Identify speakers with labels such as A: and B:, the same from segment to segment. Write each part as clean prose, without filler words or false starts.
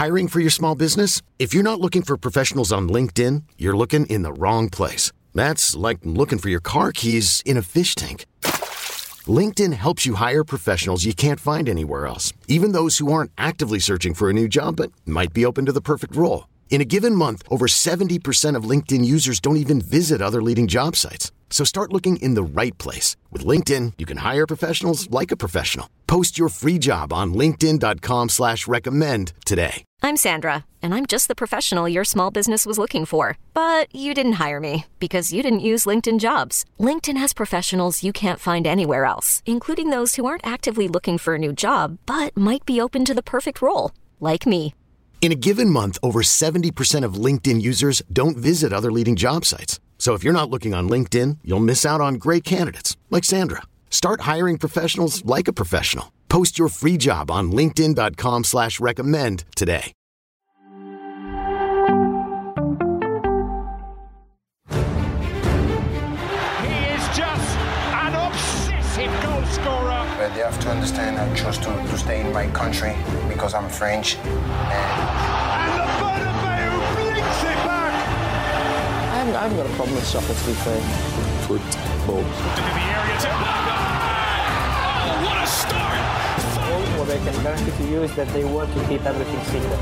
A: Hiring for your small business? If you're not looking for professionals on LinkedIn, you're looking in the wrong place. That's like looking for your car keys in a fish tank. LinkedIn helps you hire professionals you can't find anywhere else, even those who aren't actively searching for a new job but might be open to the perfect role. In a given month, over 70% of LinkedIn users don't even visit other leading job sites. So start looking in the right place. With LinkedIn, you can hire professionals like a professional. Post your free job on linkedin.com/recommend today.
B: I'm Sandra, and I'm just the professional your small business was looking for. But you didn't hire me because you didn't use LinkedIn Jobs. LinkedIn has professionals you can't find anywhere else, including those who aren't actively looking for a new job, but might be open to the perfect role, like me.
A: In a given month, over 70% of LinkedIn users don't visit other leading job sites. So if you're not looking on LinkedIn, you'll miss out on great candidates like Sandra. Start hiring professionals like a professional. Post your free job on linkedin.com/recommend today.
C: He is just an obsessive goal scorer.
D: But they have to understand I chose to stay in my country because I'm French.
C: And the Bernabeu blinks it back.
E: I haven't got a problem with soccer, to be fair.
F: Football.
C: Into the area to... Oh, what a start!
E: What I can guarantee to you is that they want to keep everything secret.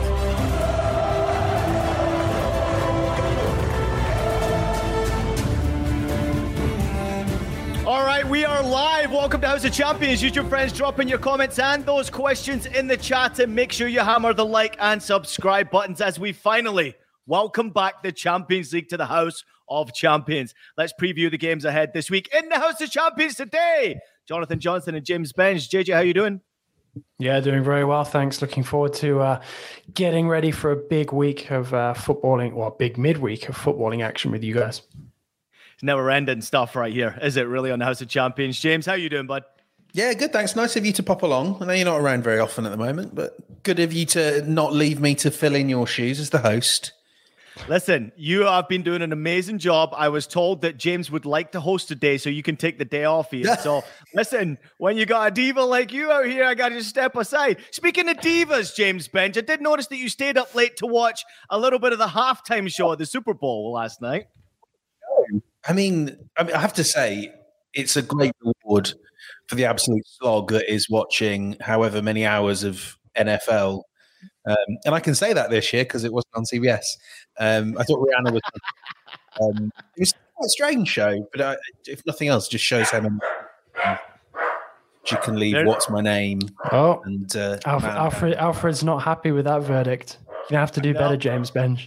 G: All right, we are live. Welcome to House of Champions. Use your friends, drop in your comments and those questions in the chat, and make sure you hammer the like and subscribe buttons as we finally welcome back the Champions League to the House of Champions. Let's preview the games ahead this week in the House of Champions today. Jonathan Johnson and James Benge. JJ, how you doing?
H: Yeah, doing very well, thanks. Looking forward to getting ready for a big week of footballing, well, big midweek of footballing action with you guys.
G: It's never-ending stuff right here, is it really, on the House of Champions? James, how you doing, bud?
F: Yeah, good, thanks. Nice of you to pop along. I know you're not around very often at the moment, but good of you to not leave me to fill in your shoes as the host.
G: Listen, you have been doing an amazing job. I was told that James would like to host today, so you can take the day off here. So, listen, when you got a diva like you out here, I got to step aside. Speaking of divas, James Benge, I did notice that you stayed up late to watch a little bit of the halftime show at the Super Bowl last night.
F: I mean, I have to say, it's a great reward for the absolute slog that is watching however many hours of NFL. And I can say that this year because it wasn't on CBS. I thought Rihanna was. It was quite a strange show, but if nothing else, just shows how many you can leave. What's my name?
H: Oh,
F: and
H: Alfred's not happy with that verdict. You're gonna have to do better, James Benge.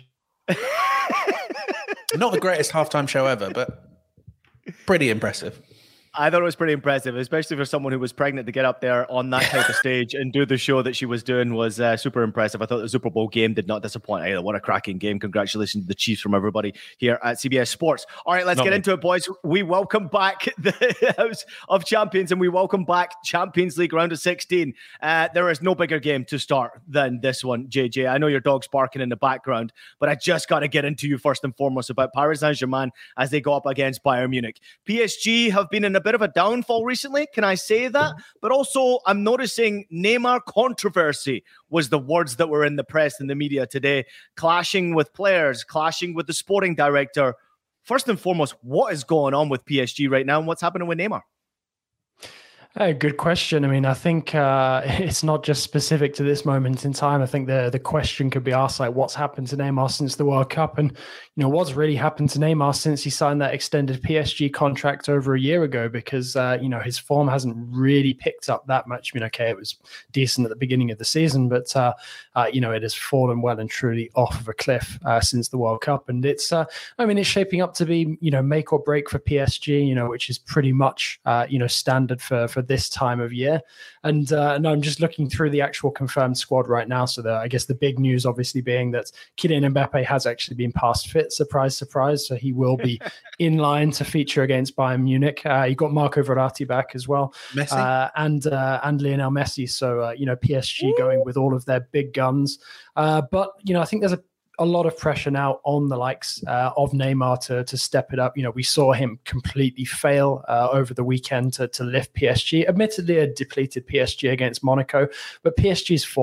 F: Not the greatest halftime show ever, but pretty impressive.
G: I thought it was pretty impressive, especially for someone who was pregnant to get up there on that type of stage and do the show that she was doing was super impressive. I thought the Super Bowl game did not disappoint either. What a cracking game. Congratulations to the Chiefs from everybody here at CBS Sports. All right, let's get into it, boys. We welcome back the House of Champions and we welcome back Champions League round of 16. There is no bigger game to start than this one, JJ. I know your dog's barking in the background, but I just got to get into you first and foremost about Paris Saint-Germain as they go up against Bayern Munich. PSG have been in a bit of a downfall recently, can I say that? But also, I'm noticing Neymar controversy was the words that were in the press and the media today, clashing with players, clashing with the sporting director. First and foremost, what is going on with PSG right now and what's happening with Neymar?
H: Good question. I mean, I think it's not just specific to this moment in time. I think the question could be asked, like, what's happened to Neymar since the World Cup? And, you know, what's really happened to Neymar since he signed that extended PSG contract over a year ago? Because, you know, his form hasn't really picked up that much. I mean, okay, it was decent at the beginning of the season, but, you know, it has fallen well and truly off of a cliff since the World Cup. And it's, I mean, it's shaping up to be, you know, make or break for PSG, you know, which is pretty much, you know, standard for this time of year. And no, I'm just looking through the actual confirmed squad right now. So I guess the big news obviously being that Kylian Mbappe has actually been past fit. Surprise, surprise. So he will be in line to feature against Bayern Munich. You got Marco Verratti back as well.
F: Messi.
H: And Lionel Messi. So, you know, PSG going with all of their big guns. But, you know, I think there's a lot of pressure now on the likes of Neymar to step it up. You know, we saw him completely fail over the weekend to lift PSG. Admittedly, a depleted PSG against Monaco, but PSG's form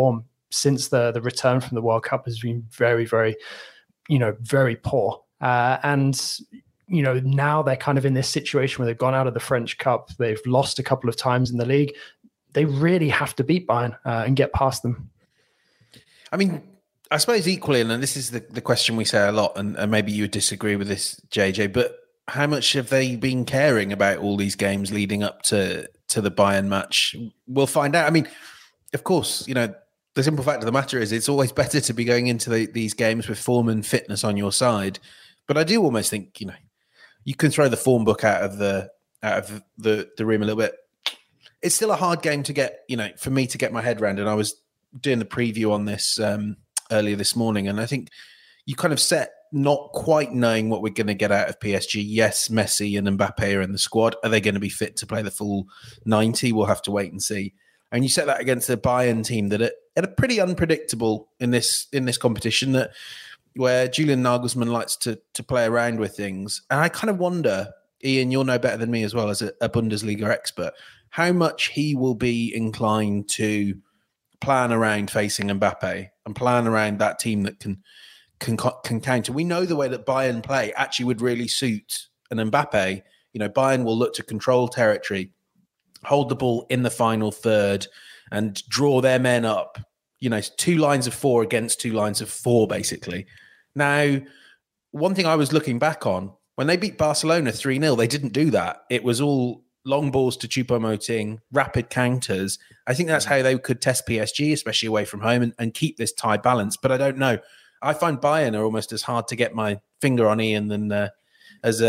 H: since the return from the World Cup has been very, very, very poor. And now they're kind of in this situation where they've gone out of the French Cup. They've lost a couple of times in the league. They really have to beat Bayern and get past them.
F: I mean, I suppose equally, and this is the question we say a lot, and maybe you would disagree with this, JJ, but how much have they been caring about all these games leading up to the Bayern match? We'll find out. I mean, of course, the simple fact of the matter is it's always better to be going into these games with form and fitness on your side. But I do almost think, you can throw the form book out of the room a little bit. It's still a hard game to get, for me to get my head around. And I was doing the preview on this earlier this morning, and I think you kind of set not quite knowing what we're going to get out of PSG. Yes, Messi and Mbappe are in the squad. Are they going to be fit to play the full 90? We'll have to wait and see. And you set that against the Bayern team that are pretty unpredictable in this competition, where Julian Nagelsmann likes to play around with things. And I kind of wonder, Ian, you'll know better than me as well as a Bundesliga expert, how much he will be inclined to plan around facing Mbappe and plan around that team that can counter. We know the way that Bayern play actually would really suit an Mbappe. Bayern will look to control territory, hold the ball in the final third, and draw their men up. 2 lines of 4 against 2 lines of 4, basically. Now, one thing I was looking back on, when they beat Barcelona 3-0, they didn't do that. It was all long balls to Choupo-Moting, rapid counters. I think that's how they could test PSG, especially away from home, and keep this tie balance. But I don't know. I find Bayern are almost as hard to get my finger on, Ian, than as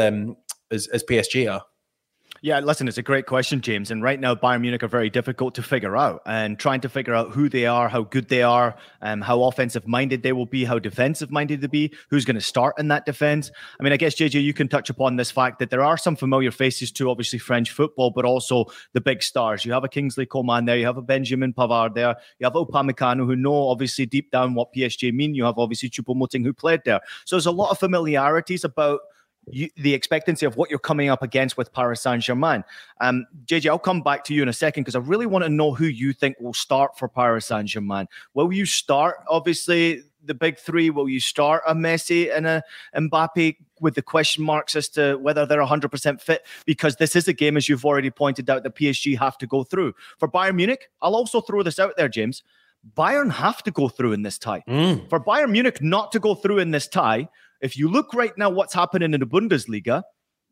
F: PSG are.
G: Yeah, listen, it's a great question, James. And right now, Bayern Munich are very difficult to figure out. And trying to figure out who they are, how good they are, how offensive-minded they will be, how defensive-minded they be, who's going to start in that defense. I mean, I guess, JJ, you can touch upon this fact that there are some familiar faces to, obviously, French football, but also the big stars. You have a Kingsley Coman there. You have a Benjamin Pavard there. You have Upamecano, who know, obviously, deep down what PSG mean. You have, obviously, Choupo-Moting, who played there. So there's a lot of familiarities about the expectancy of what you're coming up against with Paris Saint-Germain. JJ, I'll come back to you in a second because I really want to know who you think will start for Paris Saint-Germain. Will you start, obviously, the big three? Will you start a Messi and a Mbappe with the question marks as to whether they're 100% fit? Because this is a game, as you've already pointed out, that PSG have to go through. For Bayern Munich, I'll also throw this out there, James. Bayern have to go through in this tie. For Bayern Munich not to go through in this tie, if you look right now what's happening in the Bundesliga,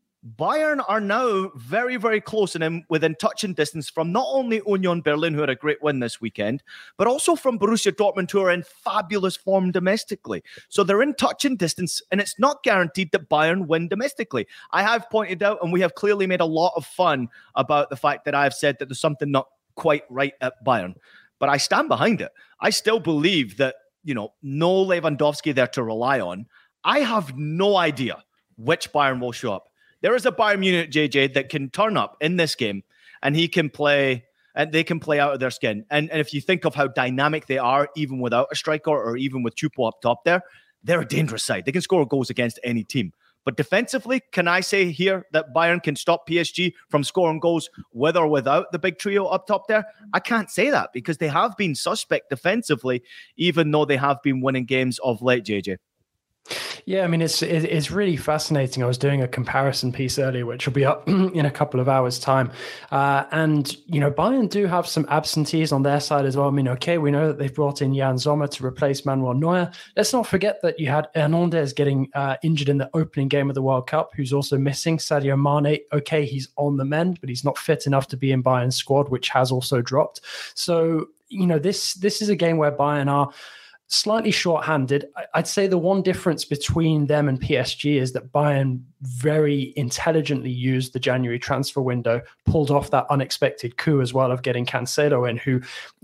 G: Bayern are now very, very close and within touching distance from not only Union Berlin, who had a great win this weekend, but also from Borussia Dortmund, who are in fabulous form domestically. So they're in touching distance, and it's not guaranteed that Bayern win domestically. I have pointed out, and we have clearly made a lot of fun about the fact that I've said that there's something not quite right at Bayern. But I stand behind it. I still believe that, no Lewandowski there to rely on. I have no idea which Bayern will show up. There is a Bayern Munich, JJ, that can turn up in this game and he can play, and they can play out of their skin. And if you think of how dynamic they are, even without a striker or even with Choupo up top there, they're a dangerous side. They can score goals against any team. But defensively, can I say here that Bayern can stop PSG from scoring goals with or without the big trio up top there? I can't say that because they have been suspect defensively, even though they have been winning games of late, JJ.
H: Yeah, I mean, it's really fascinating. I was doing a comparison piece earlier, which will be up in a couple of hours' time. And, Bayern do have some absentees on their side as well. I mean, okay, we know that they've brought in Jan Sommer to replace Manuel Neuer. Let's not forget that you had Hernandez getting injured in the opening game of the World Cup, who's also missing. Sadio Mane, okay, he's on the mend, but he's not fit enough to be in Bayern's squad, which has also dropped. So, this is a game where Bayern are slightly short-handed. I'd say the one difference between them and PSG is that Bayern very intelligently used the January transfer window, pulled off that unexpected coup as well of getting Cancelo in, who,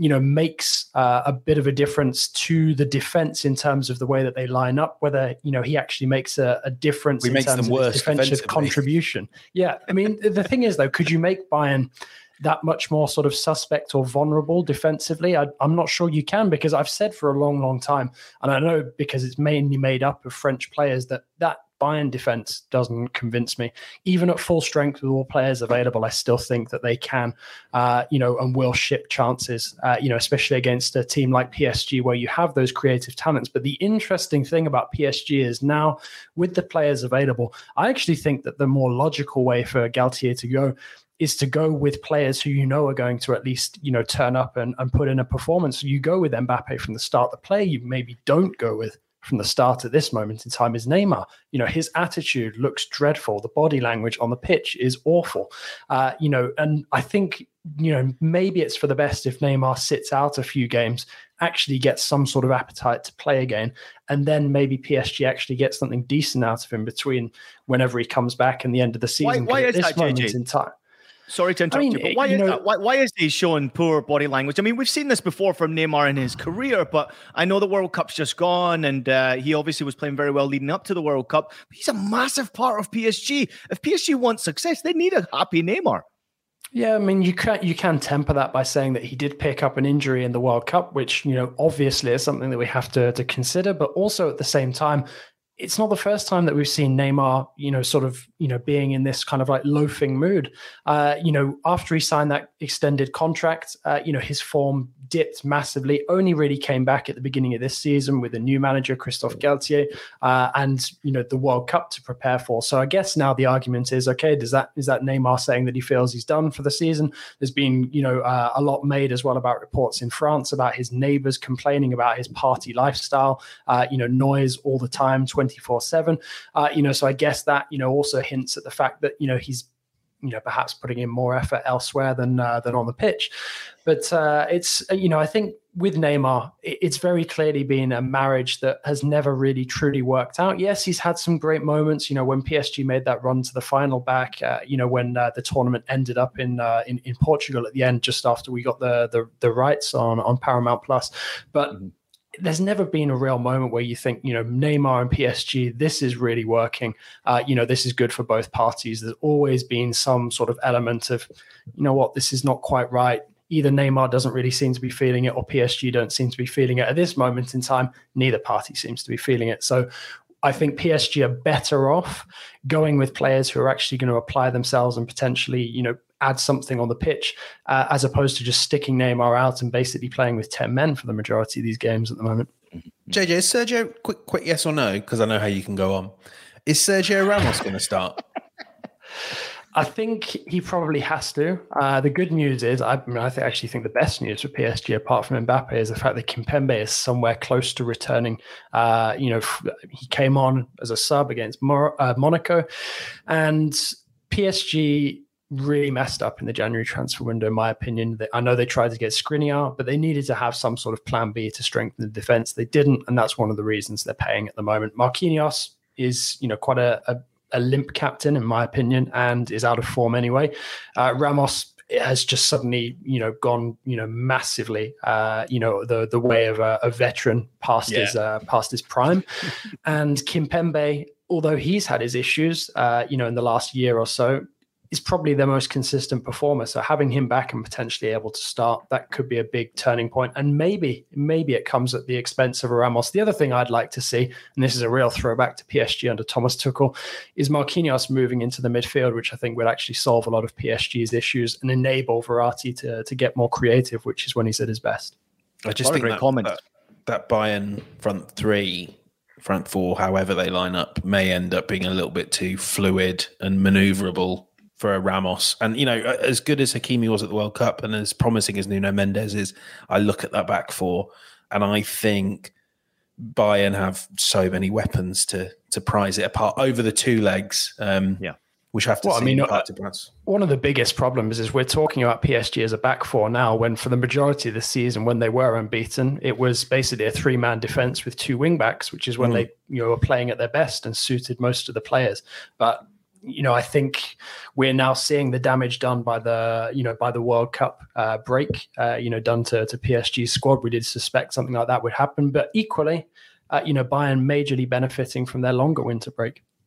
H: makes a bit of a difference to the defense in terms of the way that they line up, whether, he actually makes a difference in terms of his defensive contribution. Yeah. I mean, the thing is, though, could you make Bayern that much more sort of suspect or vulnerable defensively? I'm not sure you can, because I've said for a long, long time, and I know because it's mainly made up of French players, that Bayern defense doesn't convince me. Even at full strength with all players available, I still think that they can, and will ship chances, especially against a team like PSG where you have those creative talents. But the interesting thing about PSG is now with the players available, I actually think that the more logical way for Galtier to go is to go with players who are going to at least, turn up and put in a performance. You go with Mbappe from the start. The player you maybe don't go with from the start at this moment in time is Neymar. His attitude looks dreadful. The body language on the pitch is awful. And I think, maybe it's for the best if Neymar sits out a few games, actually gets some sort of appetite to play again, and then maybe PSG actually gets something decent out of him between whenever he comes back and the end of the season.
G: Why is that,
H: moment
G: JJ?
H: in time.
G: Sorry to interrupt you, but why is that? Why is he showing poor body language? I mean, we've seen this before from Neymar in his career, but I know the World Cup's just gone, and he obviously was playing very well leading up to the World Cup. But he's a massive part of PSG. If PSG wants success, they need a happy Neymar.
H: Yeah, I mean, you can temper that by saying that he did pick up an injury in the World Cup, which, obviously is something that we have to consider, but also at the same time, it's not the first time that we've seen Neymar, being in this kind of like loafing mood. After he signed that extended contract, his form dipped massively, only really came back at the beginning of this season with a new manager, Christophe Galtier, and the World Cup to prepare for. So I guess now the argument is, okay, is that Neymar saying that he feels he's done for the season? There's been, a lot made as well about reports in France about his neighbors complaining about his party lifestyle, noise all the time, 24/7. So I guess that, also hints at the fact that, he's, perhaps putting in more effort elsewhere than on the pitch. But it's, I think with Neymar, it's very clearly been a marriage that has never really truly worked out. Yes, he's had some great moments, when PSG made that run to the final back, when the tournament ended up in Portugal at the end, just after we got the rights on Paramount Plus. But there's never been a real moment where you think, Neymar and PSG, this is really working. This is good for both parties. There's always been some sort of element of, this is not quite right. Either Neymar doesn't really seem to be feeling it or PSG don't seem to be feeling it. At this moment in time, neither party seems to be feeling it. So I think PSG are better off going with players who are actually going to apply themselves and potentially, add something on the pitch, as opposed to just sticking Neymar out and basically playing with 10 men for the majority of these games at the moment.
F: JJ, is Sergio, quick yes or no, because I know how you can go on. Is Sergio Ramos going to start?
H: I think he probably has to. The good news is, I actually think the best news for PSG, apart from Mbappe, is the fact that Kimpembe is somewhere close to returning. He came on as a sub against Monaco, and PSG really messed up in the January transfer window, in my opinion. I know they tried to get Skriniar, but they needed to have some sort of plan B to strengthen the defense. They didn't, and that's one of the reasons they're paying at the moment. Marquinhos is, quite a limp captain, in my opinion, and is out of form anyway. Ramos has just suddenly, gone, massively, the way of a veteran past his prime. And Kimpembe, although he's had his issues, in the last year or so, is probably the most consistent performer. So having him back and potentially able to start, that could be a big turning point. And maybe it comes at the expense of Ramos. The other thing I'd like to see, and this is a real throwback to PSG under Thomas Tuchel, is Marquinhos moving into the midfield, which I think would actually solve a lot of PSG's issues and enable Verratti to get more creative, which is when he's at his best.
F: I just think that Bayern front three, front four, however they line up, may end up being a little bit too fluid and maneuverable for a Ramos. And, as good as Hakimi was at the World Cup and as promising as Nuno Mendes is, I look at that back four and I think Bayern have so many weapons to prize it apart over the two legs. Which have to
H: one of the biggest problems is we're talking about PSG as a back four now, when for the majority of the season, when they were unbeaten, it was basically a three-man defense with two wing backs, which is when they were playing at their best and suited most of the players. But I think we're now seeing the damage done by the World Cup break, done to PSG's squad. We did suspect something like that would happen, but equally, Bayern majorly benefiting from their longer winter break.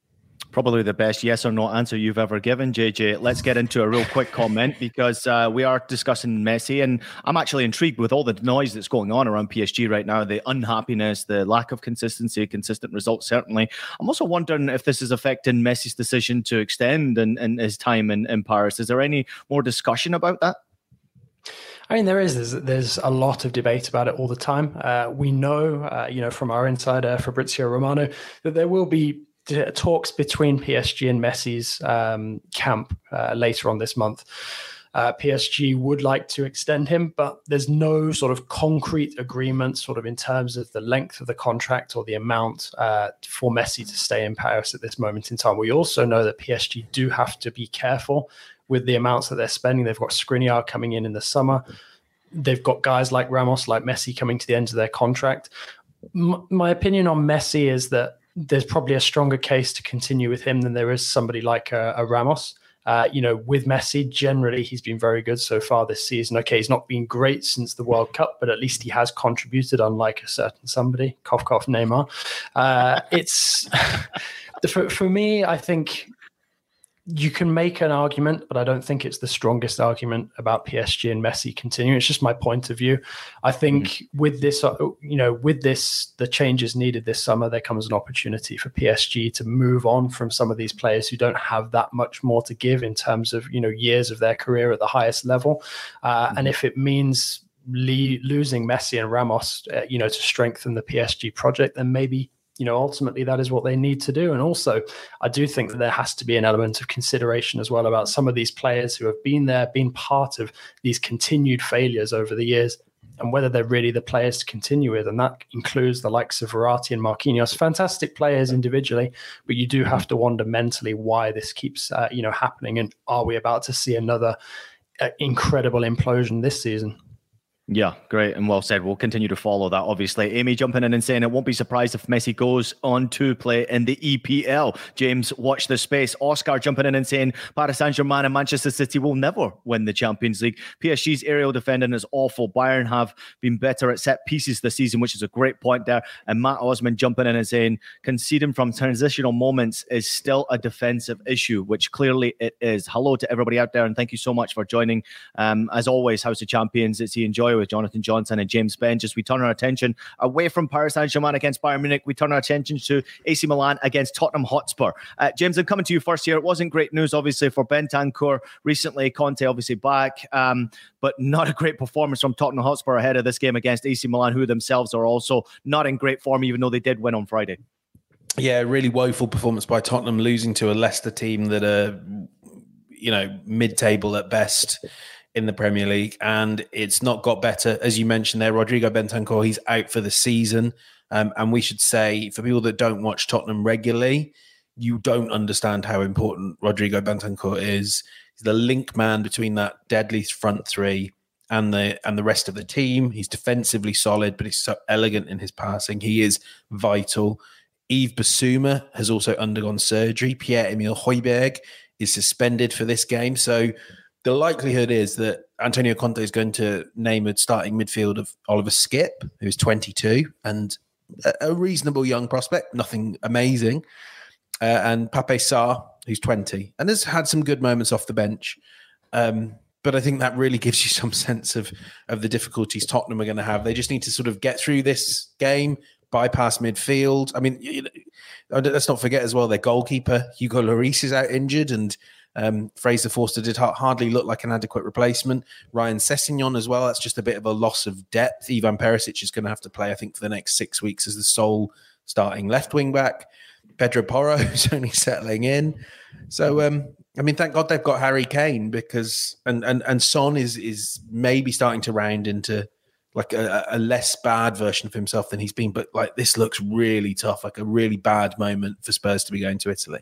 G: Probably the best yes or no answer you've ever given, JJ. Let's get into a real quick comment because we are discussing Messi, and I'm actually intrigued with all the noise that's going on around PSG right now, the unhappiness, the lack of consistency, consistent results, certainly. I'm also wondering if this is affecting Messi's decision to extend and his time in Paris. Is there any more discussion about that?
H: I mean, there's a lot of debate about it all the time. We know, from our insider Fabrizio Romano, that there will be talks between PSG and Messi's camp later on this month. PSG would like to extend him, but there's no sort of concrete agreement sort of in terms of the length of the contract or the amount for Messi to stay in Paris at this moment in time. We also know that PSG do have to be careful with the amounts that they're spending. They've got Skriniar coming in the summer. They've got guys like Ramos, like Messi coming to the end of their contract. My opinion on Messi is that there's probably a stronger case to continue with him than there is somebody like a Ramos. With Messi, generally, he's been very good so far this season. Okay, he's not been great since the World Cup, but at least he has contributed, unlike a certain somebody, cough, cough, Neymar. It's for me, I think you can make an argument, but I don't think it's the strongest argument about PSG and Messi continuing. It's just my point of view. I think with this, the changes needed this summer, there comes an opportunity for PSG to move on from some of these players who don't have that much more to give in terms of, years of their career at the highest level. And if it means losing Messi and Ramos, to strengthen the PSG project, then maybe ultimately that is what they need to do. And also, I do think that there has to be an element of consideration as well about some of these players who have been part of these continued failures over the years, and whether they're really the players to continue with. And that includes the likes of Verratti and Marquinhos, fantastic players individually, but you do have to wonder mentally why this keeps, happening. And are we about to see another incredible implosion this season?
G: Yeah, great and well said. We'll continue to follow that, obviously. Amy jumping in and saying it won't be surprised if Messi goes on to play in the EPL. James, watch the space. Oscar jumping in and saying Paris Saint-Germain and Manchester City will never win the Champions League. PSG's aerial defending is awful. Bayern have been better at set pieces this season, which is a great point there. And Matt Osman jumping in and saying conceding from transitional moments is still a defensive issue, which clearly it is. Hello to everybody out there, and thank you so much for joining. As always, House of Champions, it's the Enjoy with Jonathan Johnson and James Benn. Just we turn our attention away from Paris Saint-Germain against Bayern Munich. We turn our attention to AC Milan against Tottenham Hotspur. James, I'm coming to you first here. It wasn't great news, obviously, for Bentancur recently. Conte obviously back, but not a great performance from Tottenham Hotspur ahead of this game against AC Milan, who themselves are also not in great form, even though they did win on Friday.
F: Yeah, really woeful performance by Tottenham, losing to a Leicester team that are, mid-table at best in the Premier League, and it's not got better. As you mentioned there, Rodrigo Bentancur, he's out for the season. And we should say, for people that don't watch Tottenham regularly, you don't understand how important Rodrigo Bentancur is. He's the link man between that deadly front three and the rest of the team. He's defensively solid, but he's so elegant in his passing. He is vital. Yves Bissouma has also undergone surgery. Pierre-Emile Højbjerg is suspended for this game. So the likelihood is that Antonio Conte is going to name a starting midfield of Oliver Skipp, who's 22 and a reasonable young prospect, nothing amazing, and Pape Sarr, who's 20 and has had some good moments off the bench. But I think that really gives you some sense of the difficulties Tottenham are going to have. They just need to sort of get through this game, bypass midfield. I mean, let's not forget as well, their goalkeeper, Hugo Lloris, is out injured, and Fraser Forster did hardly look like an adequate replacement. Ryan Sessegnon as well. That's just a bit of a loss of depth. Ivan Perisic is going to have to play, I think, for the next 6 weeks as the sole starting left wing back. Pedro Porro is only settling in. So, thank God they've got Harry Kane, because and Son is maybe starting to round into like a less bad version of himself than he's been. But like, this looks really tough, like a really bad moment for Spurs to be going to Italy.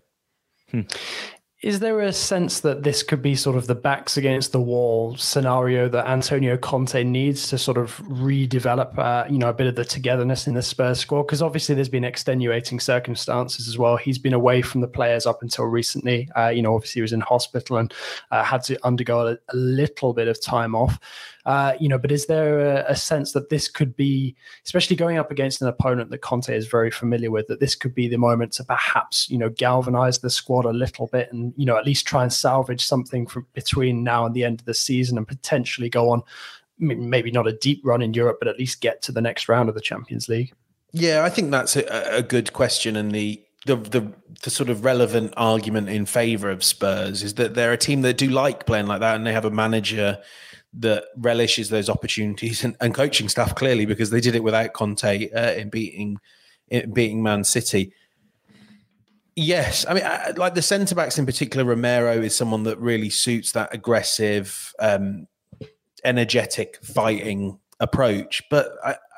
H: Is there a sense that this could be sort of the backs against the wall scenario that Antonio Conte needs to sort of redevelop, a bit of the togetherness in the Spurs squad? Because obviously there's been extenuating circumstances as well. He's been away from the players up until recently. Obviously he was in hospital and had to undergo a little bit of time off. But is there a sense that this could be, especially going up against an opponent that Conte is very familiar with, that this could be the moment to perhaps, galvanize the squad a little bit and, at least try and salvage something from between now and the end of the season and potentially go on, maybe not a deep run in Europe, but at least get to the next round of the Champions League?
F: Yeah, I think that's a good question. And the sort of relevant argument in favour of Spurs is that they're a team that do like playing like that, and they have a manager that relishes those opportunities and coaching staff, clearly, because they did it without Conte in beating Man City. Yes, I mean, like the centre-backs in particular, Romero is someone that really suits that aggressive, energetic, fighting approach. But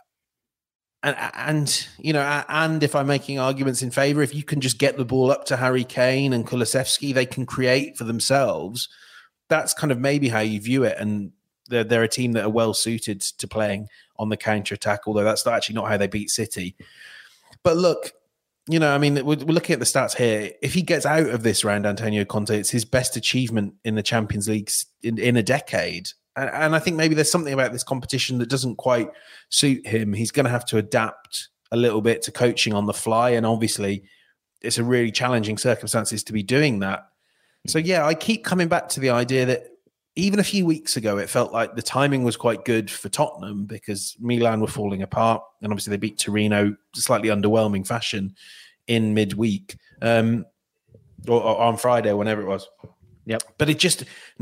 F: and if I'm making arguments in favour, if you can just get the ball up to Harry Kane and Kulusevski, they can create for themselves. That's kind of maybe how you view it. And they're a team that are well suited to playing on the counter-attack, although that's actually not how they beat City. But look, we're looking at the stats here. If he gets out of this round, Antonio Conte, it's his best achievement in the Champions League in a decade. And I think maybe there's something about this competition that doesn't quite suit him. He's going to have to adapt a little bit to coaching on the fly. And obviously, it's a really challenging circumstances to be doing that. So, yeah, I keep coming back to the idea that even a few weeks ago, it felt like the timing was quite good for Tottenham because Milan were falling apart. And obviously, they beat Torino slightly underwhelming fashion in midweek or on Friday, whenever it was.
G: Yep.
F: But it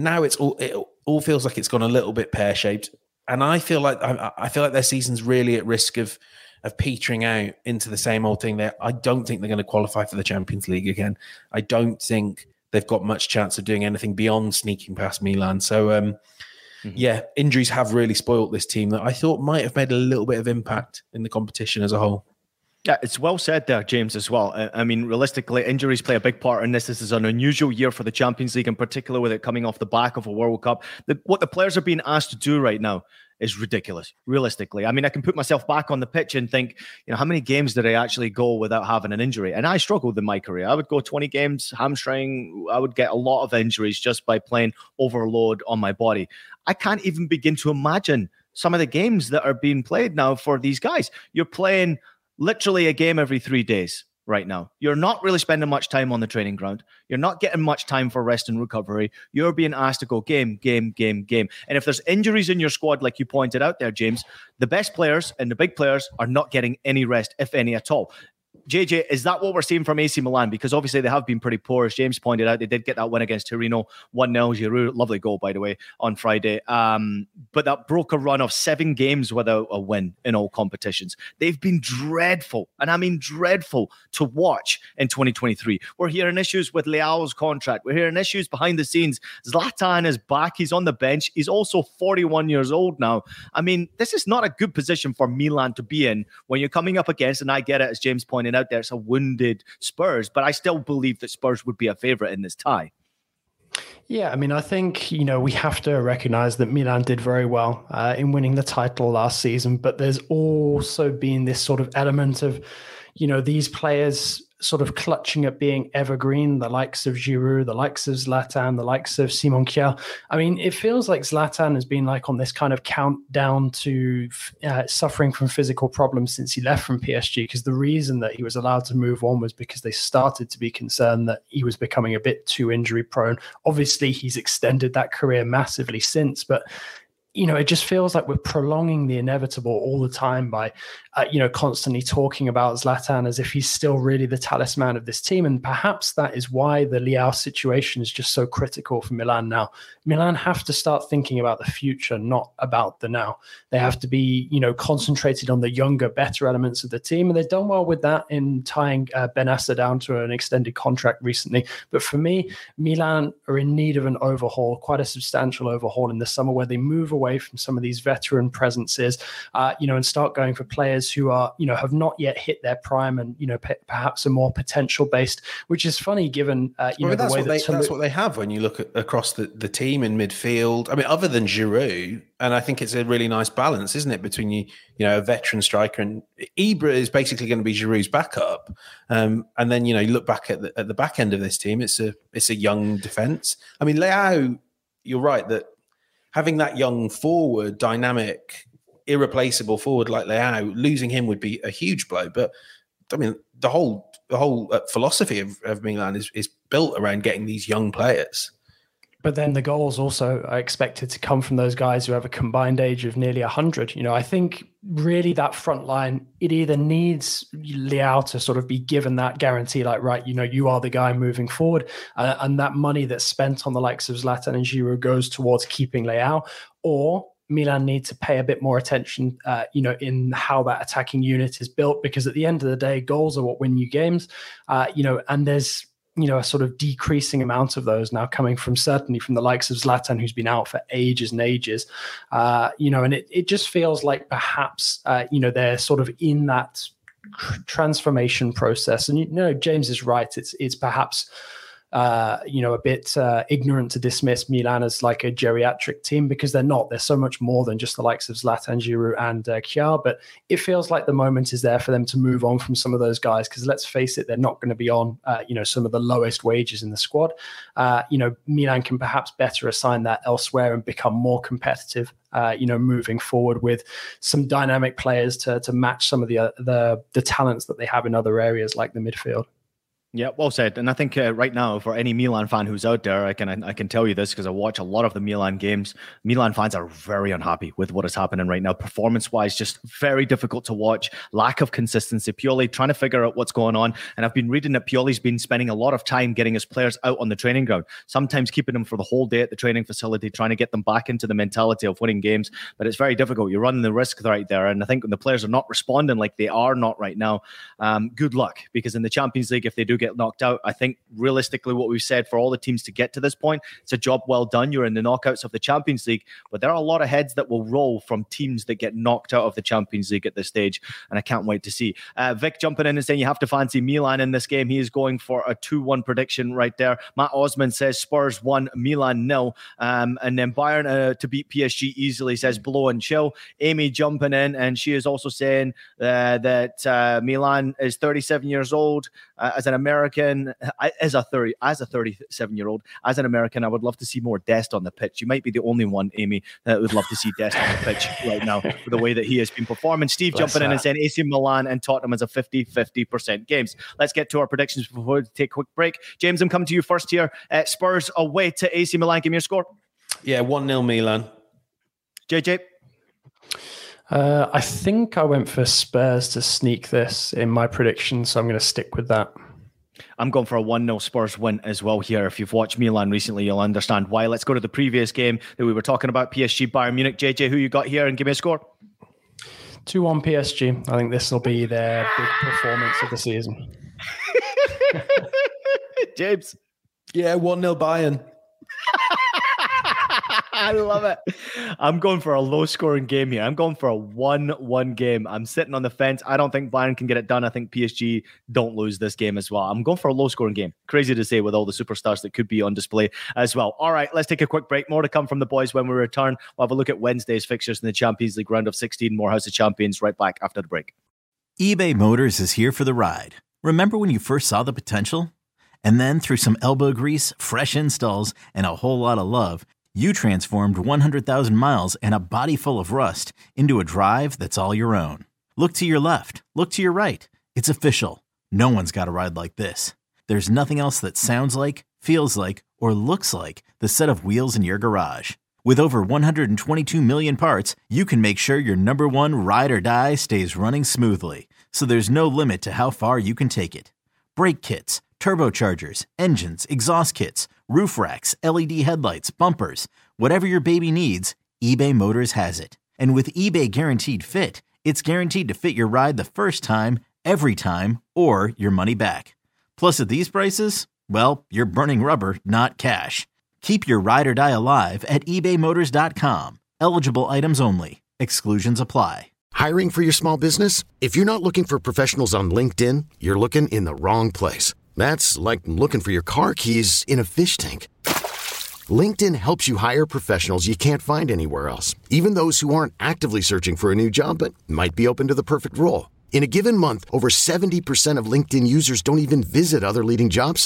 F: all feels like it's gone a little bit pear-shaped. And I feel like their season's really at risk of petering out into the same old thing there. I don't think they're going to qualify for the Champions League again. I don't think they've got much chance of doing anything beyond sneaking past Milan. So, injuries have really spoilt this team that I thought might have made a little bit of impact in the competition as a whole.
G: Yeah, it's well said there, James, as well. I mean, realistically, injuries play a big part in this. This is an unusual year for the Champions League, in particular with it coming off the back of a World Cup. What the players are being asked to do right now is ridiculous, realistically. I mean, I can put myself back on the pitch and think, how many games did I actually go without having an injury? And I struggled in my career. I would go 20 games, hamstring. I would get a lot of injuries just by playing overload on my body. I can't even begin to imagine some of the games that are being played now for these guys. You're playing literally a game every 3 days right now. You're not really spending much time on the training ground. You're not getting much time for rest and recovery. You're being asked to go game. And if there's injuries in your squad, like you pointed out there, James, the best players and the big players are not getting any rest, if any at all. JJ, is that what we're seeing from AC Milan? Because obviously they have been pretty poor. As James pointed out, they did get that win against Torino, 1-0. Giroud, lovely goal, by the way, on Friday. But that broke a run of 7 games without a win in all competitions. They've been dreadful, and I mean dreadful, to watch in 2023. We're hearing issues with Leao's contract. We're hearing issues behind the scenes. Zlatan is back. He's on the bench. He's also 41 years old now. I mean, this is not a good position for Milan to be in when you're coming up against, and I get it, as James pointed out there, it's a wounded Spurs, but I still believe that Spurs would be a favourite in this tie.
H: Yeah, I mean, I think, we have to recognize that Milan did very well in winning the title last season, but there's also been this sort of element of, these players sort of clutching at being evergreen, the likes of Giroud, the likes of Zlatan, the likes of Simon Kjaer. I mean, it feels like Zlatan has been like on this kind of countdown to suffering from physical problems since he left from PSG, because the reason that he was allowed to move on was because they started to be concerned that he was becoming a bit too injury prone. Obviously, he's extended that career massively since, but it just feels like we're prolonging the inevitable all the time by, constantly talking about Zlatan as if he's still really the talisman of this team. And perhaps that is why the Leao situation is just so critical for Milan now. Milan have to start thinking about the future, not about the now. They have to be, concentrated on the younger, better elements of the team. And they've done well with that in tying Benassa down to an extended contract recently. But for me, Milan are in need of an overhaul, quite a substantial overhaul in the summer, where they move away from some of these veteran presences, and start going for players who are, have not yet hit their prime and, perhaps are more potential based, which is funny given,
F: that's what they have when you look across the team in midfield. I mean, other than Giroud, and I think it's a really nice balance, isn't it, between a veteran striker, and Ibra is basically going to be Giroud's backup. And then, you look back at the back end of this team, it's a young defense. I mean, Leao, you're right that having that young forward, dynamic, irreplaceable forward like Leao, losing him would be a huge blow. But I mean, the whole philosophy of Milan is built around getting these young players.
H: But then the goals also are expected to come from those guys who have a combined age of nearly 100. I think really that front line, it either needs Leao to sort of be given that guarantee, like, right, you are the guy moving forward. And that money that's spent on the likes of Zlatan and Giroud goes towards keeping Leao, or Milan need to pay a bit more attention, in how that attacking unit is built, because at the end of the day, goals are what win you games, and there's, a sort of decreasing amount of those now coming from certainly from the likes of Zlatan, who's been out for ages and ages, and it just feels like perhaps, they're sort of in that transformation process. And, James is right. It's perhaps, a bit ignorant to dismiss Milan as like a geriatric team, because they're not. They're so much more than just the likes of Zlatan, Giroud and Kjaer, but it feels like the moment is there for them to move on from some of those guys, because let's face it, they're not going to be on some of the lowest wages in the squad. Milan can perhaps better assign that elsewhere and become more competitive, moving forward with some dynamic players to match some of the talents that they have in other areas like the midfield.
G: Yeah, well said. And I think right now, for any Milan fan who's out there, I can tell you this because I watch a lot of the Milan games. Milan fans are very unhappy with what is happening right now. Performance-wise, just very difficult to watch. Lack of consistency. Pioli trying to figure out what's going on. And I've been reading that Pioli's been spending a lot of time getting his players out on the training ground, sometimes keeping them for the whole day at the training facility, trying to get them back into the mentality of winning games. But it's very difficult. You're running the risk right there. And I think when the players are not responding like they are not right now, good luck. Because in the Champions League, if they do get knocked out, I think realistically what we've said for all the teams to get to this point, it's a job well done. You're in the knockouts of the Champions League, but there are a lot of heads that will roll from teams that get knocked out of the Champions League at this stage, and I can't wait to see. Vic jumping in and saying you have to fancy Milan in this game. He is going for a 2-1 prediction right there. Matt Osman says Spurs 1, Milan 0, and then Bayern to beat PSG easily, says Blow and Chill. Amy jumping in, and she is also saying that Milan is 37 years old. As an American, as a 37-year-old, as an American, I would love to see more Dest on the pitch. You might be the only one, Amy, that would love to see Dest on the pitch right now with the way that he has been performing. Steve jumping in and saying AC Milan and Tottenham as a 50-50% games. Let's get to our predictions before we take a quick break. James, I'm coming to you first here. Spurs away to AC Milan. Give me your score.
F: Yeah, 1-0 Milan.
G: JJ?
H: I think I went for Spurs to sneak this in my prediction, so I'm going to stick with that.
G: I'm going for a 1-0 Spurs win as well here. If you've watched Milan recently, you'll understand why. Let's go to the previous game that we were talking about, PSG Bayern Munich. JJ, who you got here, and give me a score.
H: 2-1 PSG. I think this will be their big performance of the season.
G: James?
F: Yeah, 1-0 Bayern.
G: I love it. I'm going for a low-scoring game here. I'm going for a 1-1 game. I'm sitting on the fence. I don't think Bayern can get it done. I think PSG don't lose this game as well. I'm going for a low-scoring game. Crazy to say with all the superstars that could be on display as well. All right, let's take a quick break. More to come from the boys when we return. We'll have a look at Wednesday's fixtures in the Champions League round of 16. More House of Champions right back after the break.
I: eBay Motors is here for the ride. Remember when you first saw the potential? And then through some elbow grease, fresh installs, and a whole lot of love, you transformed 100,000 miles and a body full of rust into a drive that's all your own. Look to your left. Look to your right. It's official. No one's got a ride like this. There's nothing else that sounds like, feels like, or looks like the set of wheels in your garage. With over 122 million parts, you can make sure your number one ride or die stays running smoothly. So there's no limit to how far you can take it. Brake kits, turbochargers, engines, exhaust kits, roof racks, LED headlights, bumpers, whatever your baby needs, eBay Motors has it. And with eBay Guaranteed Fit, it's guaranteed to fit your ride the first time, every time, or your money back. Plus at these prices, well, you're burning rubber, not cash. Keep your ride or die alive at ebaymotors.com. Eligible items only. Exclusions apply.
A: Hiring for your small business? If you're not looking for professionals on LinkedIn, you're looking in the wrong place. That's like looking for your car keys in a fish tank. LinkedIn helps you hire professionals you can't find anywhere else, even those who aren't actively searching for a new job but might be open to the perfect role. In a given month, over 70% of LinkedIn users don't even visit other leading job sites.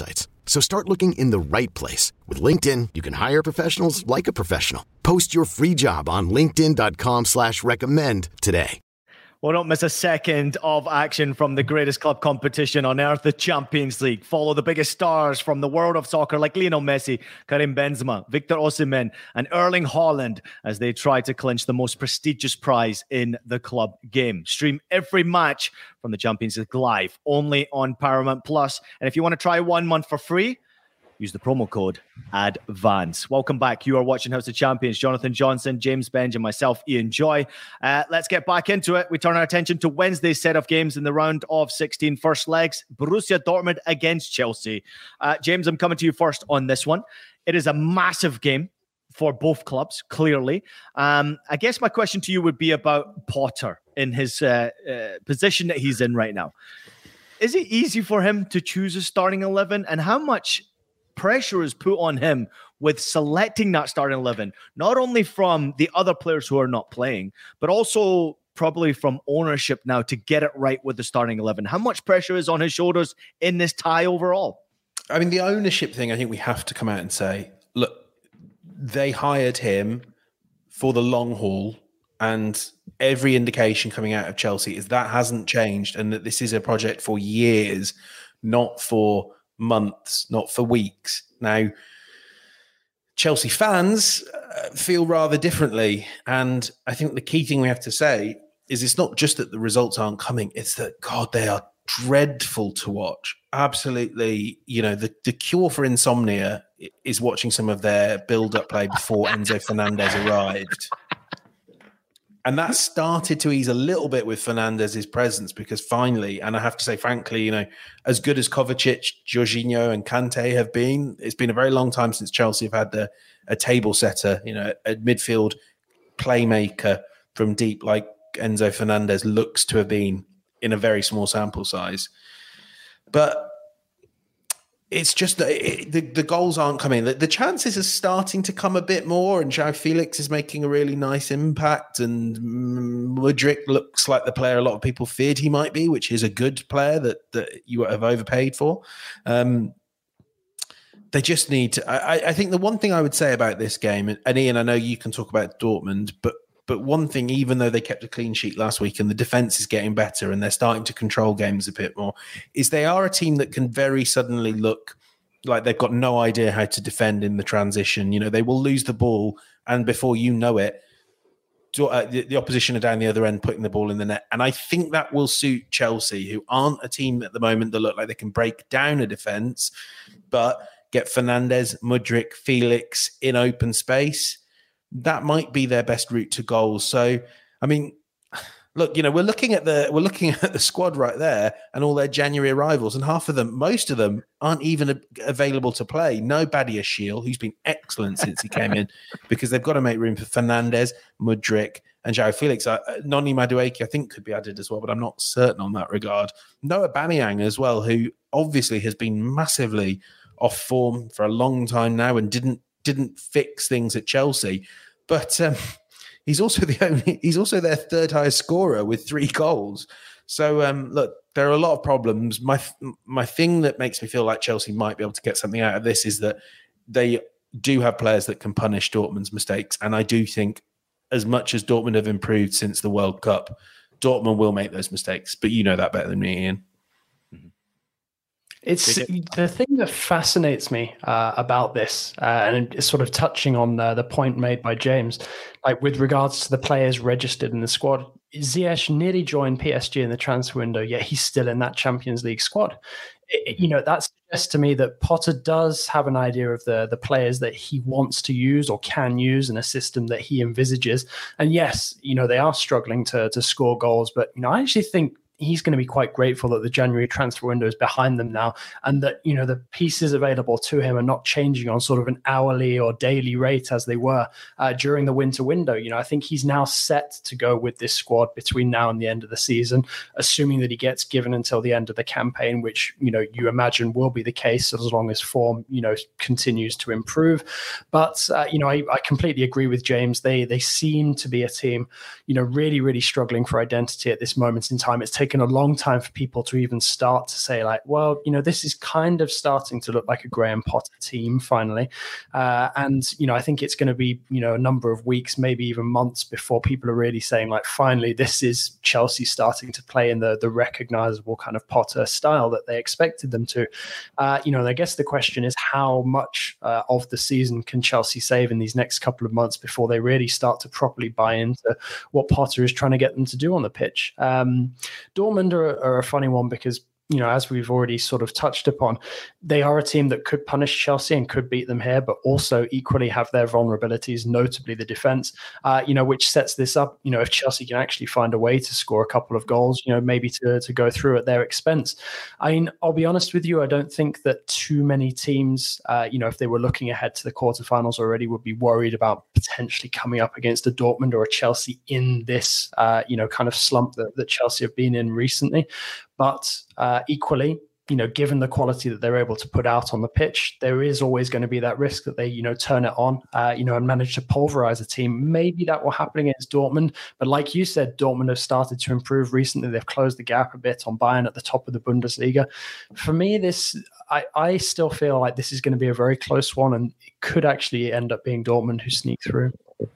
A: So start looking in the right place. With LinkedIn, you can hire professionals like a professional. Post your free job on linkedin.com/recommend today.
G: Well, don't miss a second of action from the greatest club competition on earth, the Champions League. Follow the biggest stars from the world of soccer like Lionel Messi, Karim Benzema, Victor Osimhen, and Erling Haaland as they try to clinch the most prestigious prize in the club game. Stream every match from the Champions League live only on Paramount Plus. And if you want to try 1 month for free, use the promo code ADVANCE. Welcome back. You are watching House of Champions. Jonathan Johnson, James Benge, and myself, Ian Joy. Let's get back into it. We turn our attention to Wednesday's set of games in the round of 16 first legs. Borussia Dortmund against Chelsea. James, I'm coming to you first on this one. It is a massive game for both clubs, clearly. I guess my question to you would be about Potter in his position that he's in right now. Is it easy for him to choose a starting 11? And how much pressure is put on him with selecting that starting 11, not only from the other players who are not playing, but also probably from ownership now to get it right with the starting 11? How much pressure is on his shoulders in this tie overall?
F: I mean, the ownership thing, I think we have to come out and say, look, they hired him for the long haul, and every indication coming out of Chelsea is that hasn't changed, and that this is a project for years, not for months, not for weeks. Now, Chelsea fans feel rather differently. And I think the key thing we have to say is it's not just that the results aren't coming, it's that, God, they are dreadful to watch. Absolutely. You know, the cure for insomnia is watching some of their build-up play before Enzo Fernandez arrived. And that started to ease a little bit with Fernandez's presence, because finally, and I have to say, frankly, you know, as good as Kovacic, Jorginho and Kante have been, it's been a very long time since Chelsea have had a table setter, you know, a midfield playmaker from deep like Enzo Fernandez looks to have been in a very small sample size. But it's just that the goals aren't coming. The chances are starting to come a bit more, and João Felix is making a really nice impact, and Mudryk looks like the player a lot of people feared he might be, which is a good player that you have overpaid for. They just need to... I think the one thing I would say about this game, and Ian, I know you can talk about Dortmund, but one thing, even though they kept a clean sheet last week and the defense is getting better and they're starting to control games a bit more, is they are a team that can very suddenly look like they've got no idea how to defend in the transition. You know, they will lose the ball, and before you know it, the opposition are down the other end putting the ball in the net. And I think that will suit Chelsea, who aren't a team at the moment that look like they can break down a defense, but get Fernandez, Mudryk, Felix in open space. That might be their best route to goals. So, I mean, look, you know, we're looking at the squad right there and all their January arrivals, and most of them aren't even available to play. No Badiashile, who's been excellent since he came in, because they've got to make room for Fernandez, Mudryk, and João Felix. Noni Madueke, I think, could be added as well, but I'm not certain on that regard. Noah Aubameyang as well, who obviously has been massively off form for a long time now and didn't fix things at Chelsea, but he's also their third highest scorer with 3 goals. So look, there are a lot of problems. My thing that makes me feel like Chelsea might be able to get something out of this is that they do have players that can punish Dortmund's mistakes, and I do think, as much as Dortmund have improved since the World Cup, Dortmund will make those mistakes. But you know that better than me, Ian.
H: It's the thing that fascinates me about this, and it's sort of touching on the point made by James, like with regards to the players registered in the squad. Ziyech nearly joined PSG in the transfer window, yet he's still in that Champions League squad. That suggests to me that Potter does have an idea of the players that he wants to use or can use in a system that he envisages. And yes, they are struggling to score goals, but I actually think he's going to be quite grateful that the January transfer window is behind them now, and that, the pieces available to him are not changing on sort of an hourly or daily rate as they were during the winter window. I think he's now set to go with this squad between now and the end of the season, assuming that he gets given until the end of the campaign, which, you imagine will be the case as long as form, continues to improve. But, I completely agree with James. They seem to be a team, really, really struggling for identity at this moment in time. It's taken taken a long time for people to even start to say like, well, this is kind of starting to look like a Graham Potter team finally. And I think it's going to be, a number of weeks, maybe even months before people are really saying like, finally, this is Chelsea starting to play in the recognizable kind of Potter style that they expected them to. I guess the question is how much of the season can Chelsea save in these next couple of months before they really start to properly buy into what Potter is trying to get them to do on the pitch. Dortmund are a funny one because, as we've already sort of touched upon, they are a team that could punish Chelsea and could beat them here, but also equally have their vulnerabilities, notably the defense, which sets this up, if Chelsea can actually find a way to score a couple of goals, maybe to go through at their expense. I mean, I'll be honest with you, I don't think that too many teams, if they were looking ahead to the quarterfinals already, would be worried about potentially coming up against a Dortmund or a Chelsea in this, kind of slump that Chelsea have been in recently. But equally, given the quality that they're able to put out on the pitch, there is always going to be that risk that they, turn it on, and manage to pulverize a team. Maybe that will happen against Dortmund. But like you said, Dortmund have started to improve recently. They've closed the gap a bit on Bayern at the top of the Bundesliga. For me, I still feel like this is going to be a very close one, and it could actually end up being Dortmund who sneak through.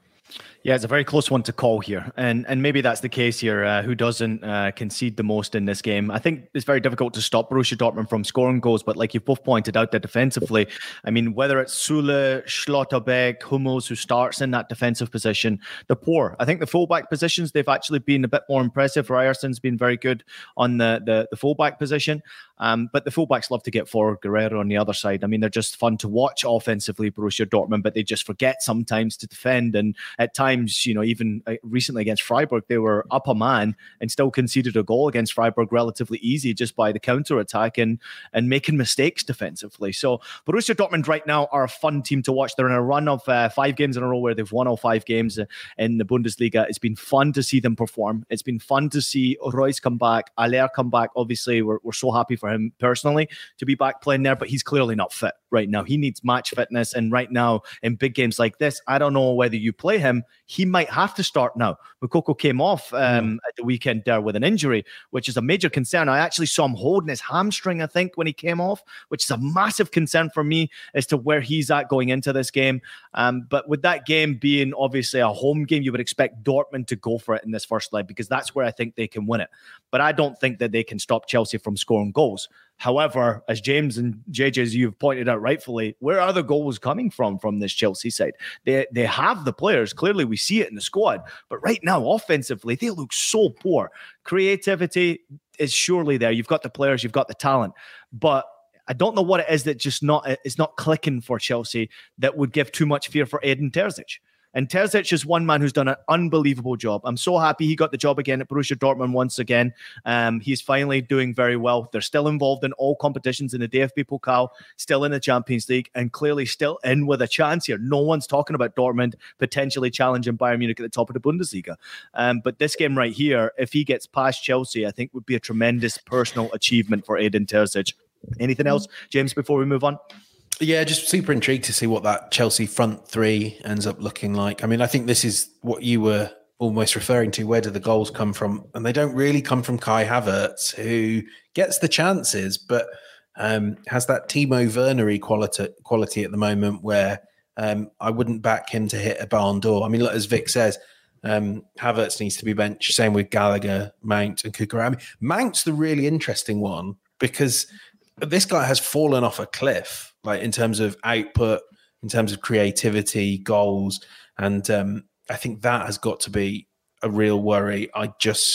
G: Yeah, it's a very close one to call here. And maybe that's the case here. Who doesn't concede the most in this game? I think it's very difficult to stop Borussia Dortmund from scoring goals. But like you've both pointed out there defensively, I mean, whether it's Süle, Schlotterbeck, Hummels, who starts in that defensive position, they're poor. I think the fullback positions, they've actually been a bit more impressive. Ryerson's been very good on the fullback position. But the fullbacks love to get forward. Guerrero on the other side. I mean, they're just fun to watch offensively, Borussia Dortmund, but they just forget sometimes to defend. And at times, even recently against Freiburg, they were up a man and still conceded a goal against Freiburg relatively easy just by the counter-attack and making mistakes defensively. So Borussia Dortmund right now are a fun team to watch. They're in a run of 5 games in a row where they've won all 5 games in the Bundesliga. It's been fun to see them perform. It's been fun to see Reus come back, Aller come back. Obviously, we're so happy for him personally to be back playing there, but he's clearly not fit right now. He needs match fitness. And right now in big games like this, I don't know whether you play him. He might have to start now. Moukoko came off at the weekend there with an injury, which is a major concern. I actually saw him holding his hamstring, I think, when he came off, which is a massive concern for me as to where he's at going into this game. But with that game being obviously a home game, you would expect Dortmund to go for it in this first leg because that's where I think they can win it. But I don't think that they can stop Chelsea from scoring goals. However, as James and JJ, as you've pointed out rightfully, where are the goals coming from this Chelsea side? They have the players. Clearly, we see it in the squad. But right now, offensively, they look so poor. Creativity is surely there. You've got the players, you've got the talent. But I don't know what it is that it's not clicking for Chelsea that would give too much fear for Edin Terzic. And Terzic is one man who's done an unbelievable job. I'm so happy he got the job again at Borussia Dortmund once again. He's finally doing very well. They're still involved in all competitions in the DFB Pokal, still in the Champions League, and clearly still in with a chance here. No one's talking about Dortmund potentially challenging Bayern Munich at the top of the Bundesliga. But this game right here, if he gets past Chelsea, I think would be a tremendous personal achievement for Edin Terzic. Anything else, James, before we move on?
F: Yeah, just super intrigued to see what that Chelsea front three ends up looking like. I mean, I think this is what you were almost referring to. Where do the goals come from? And they don't really come from Kai Havertz, who gets the chances, but has that Timo Werner-y quality at the moment where I wouldn't back him to hit a barn door. I mean, look, as Vic says, Havertz needs to be benched. Same with Gallagher, Mount and Cucurella. I mean, Mount's the really interesting one because this guy has fallen off a cliff, like in terms of output, in terms of creativity, goals. And I think that has got to be a real worry. I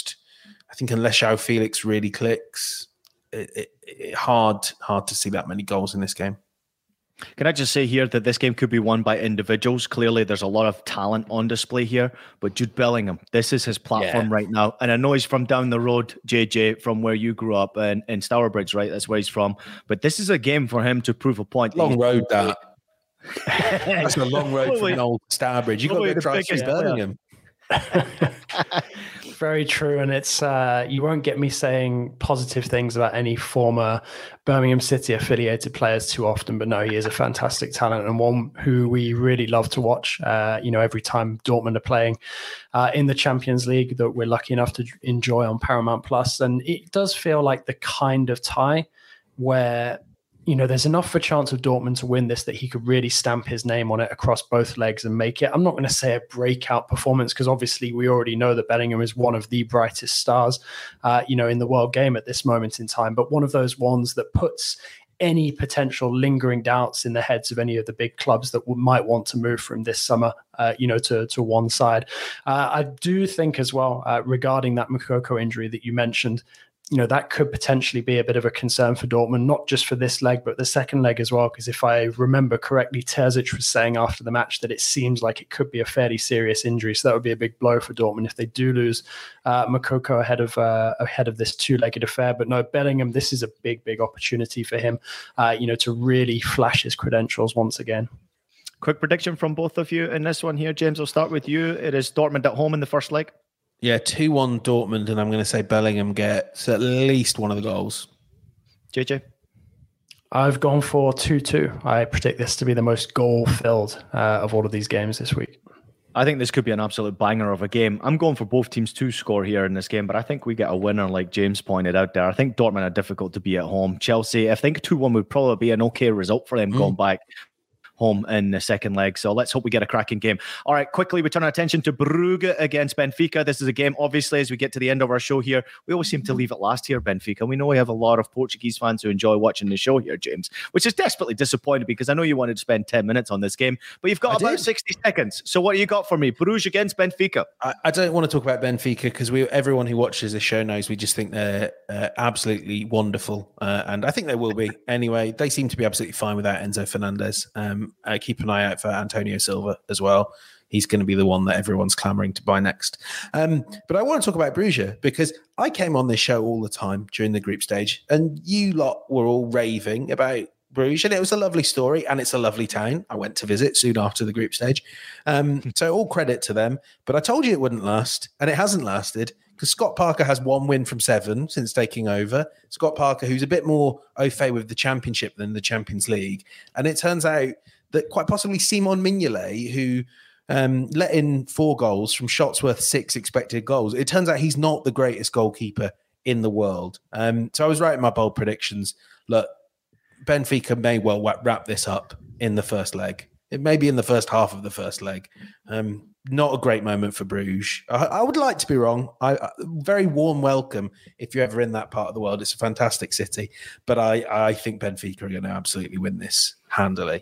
F: think unless João Felix really clicks, it's hard to see that many goals in this game.
G: Can I just say here that this game could be won by individuals? Clearly, there's a lot of talent on display here, but Jude Bellingham, this is his platform right now. And I know he's from down the road, JJ, from where you grew up in Stourbridge, right? That's where he's from. But this is a game for him to prove a point.
F: Long road, that. That's a long road from old Stourbridge. You've got to try to see Bellingham.
H: very true, and it's you won't get me saying positive things about any former Birmingham City affiliated players too often, but no, he is a fantastic talent and one who we really love to watch. Every time Dortmund are playing in the Champions League that we're lucky enough to enjoy on Paramount Plus, and it does feel like the kind of tie where there's enough for chance of Dortmund to win this that he could really stamp his name on it across both legs and make it. I'm not going to say a breakout performance because obviously we already know that Bellingham is one of the brightest stars, in the world game at this moment in time. But one of those ones that puts any potential lingering doubts in the heads of any of the big clubs that might want to move from this summer, to one side. I do think as well regarding that Moukoko injury that you mentioned, that could potentially be a bit of a concern for Dortmund, not just for this leg, but the second leg as well. Because if I remember correctly, Terzic was saying after the match that it seems like it could be a fairly serious injury. So that would be a big blow for Dortmund if they do lose Moukoko ahead of this two-legged affair. But no, Bellingham, this is a big, big opportunity for him, to really flash his credentials once again.
G: Quick prediction from both of you in this one here. James, I'll start with you. It is Dortmund at home in the first leg.
F: Yeah, 2-1 Dortmund, and I'm going to say Bellingham gets at least one of the goals.
G: JJ?
H: I've gone for 2-2. I predict this to be the most goal-filled of all of these games this week.
G: I think this could be an absolute banger of a game. I'm going for both teams to score here in this game, but I think we get a winner like James pointed out there. I think Dortmund are difficult to beat at home. Chelsea, I think 2-1 would probably be an okay result for them going back home in the second leg. So let's hope we get a cracking game. All right, quickly, we turn our attention to Brugge against Benfica. This is a game, obviously, as we get to the end of our show here, we always seem to leave it last here, Benfica. We know we have a lot of Portuguese fans who enjoy watching the show here, James, which is desperately disappointed because I know you wanted to spend 10 minutes on this game, but you've got about 60 seconds. So what do you got for me? Bruges against Benfica.
F: I don't want to talk about Benfica because everyone who watches the show knows we just think they're absolutely wonderful. And I think they will be. Anyway, they seem to be absolutely fine without Enzo Fernandez. Keep an eye out for Antonio Silva as well. He's going to be the one that everyone's clamoring to buy next. But I want to talk about Bruges because I came on this show all the time during the group stage and you lot were all raving about Bruges and it was a lovely story and it's a lovely town. I went to visit soon after the group stage. So all credit to them. But I told you it wouldn't last and it hasn't lasted because Scott Parker has 1 win from 7 since taking over. Scott Parker, who's a bit more au fait with the Championship than the Champions League. And it turns out that quite possibly Simon Mignolet, who let in 4 goals from shots worth 6 expected goals, it turns out he's not the greatest goalkeeper in the world. So I was right in my bold predictions. Look, Benfica may well wrap this up in the first leg. It may be in the first half of the first leg. Not a great moment for Bruges. I would like to be wrong. Very warm welcome if you're ever in that part of the world. It's a fantastic city. But I think Benfica are going to absolutely win this handily.